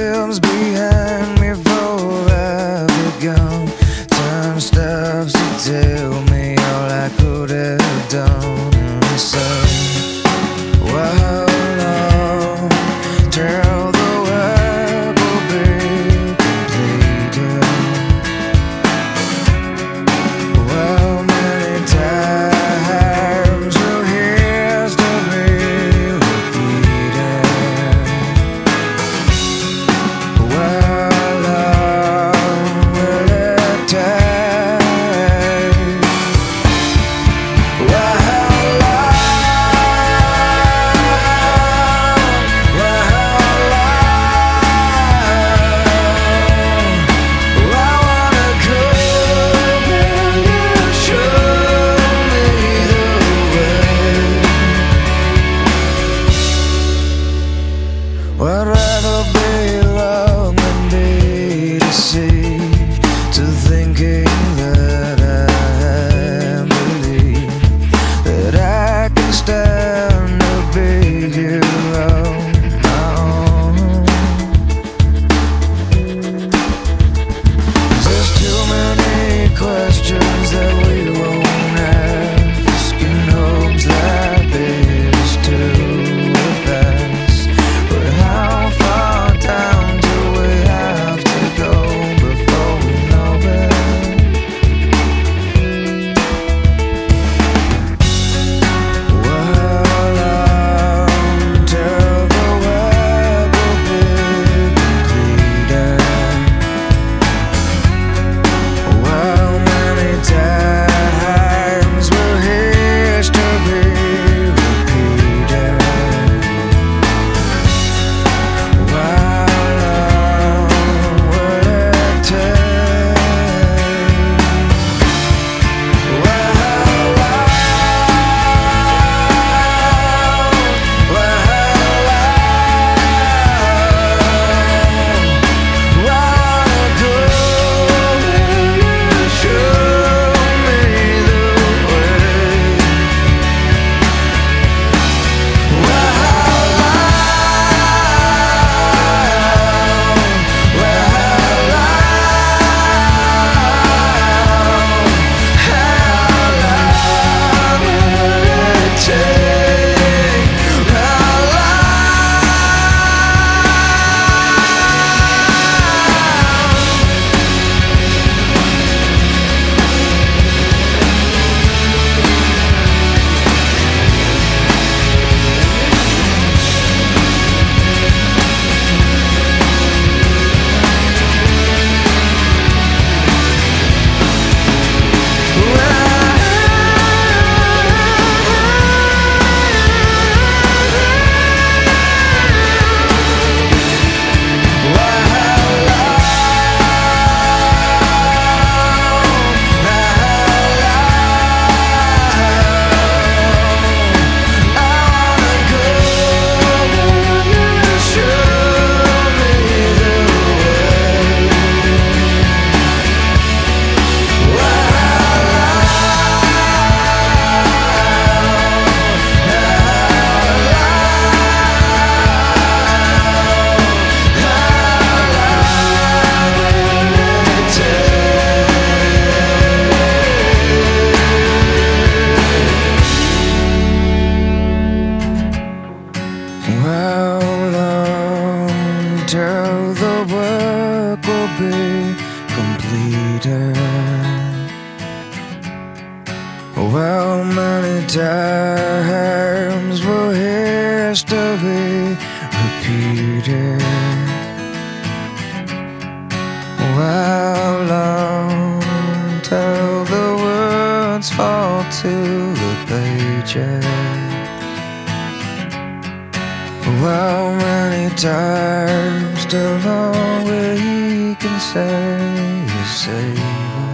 lives behind me before I've begun. Time stops to tell me all I could have done. And I say, how long till the work will be completed? How many times will history repeated? How long will it take? I'd rather be wrong than be deceived, to thinking that I believe that I can stand to be here on my own. There's too many questions that we won't ask in hopes that this too will pass. But how far down do we have to go before we know it? How long till the work will be completed? How many times will history repeated? How long will it take? How long till the work will be completed? How many times will history repeated? How long till the words fall to the pages? How many times till all we can say is save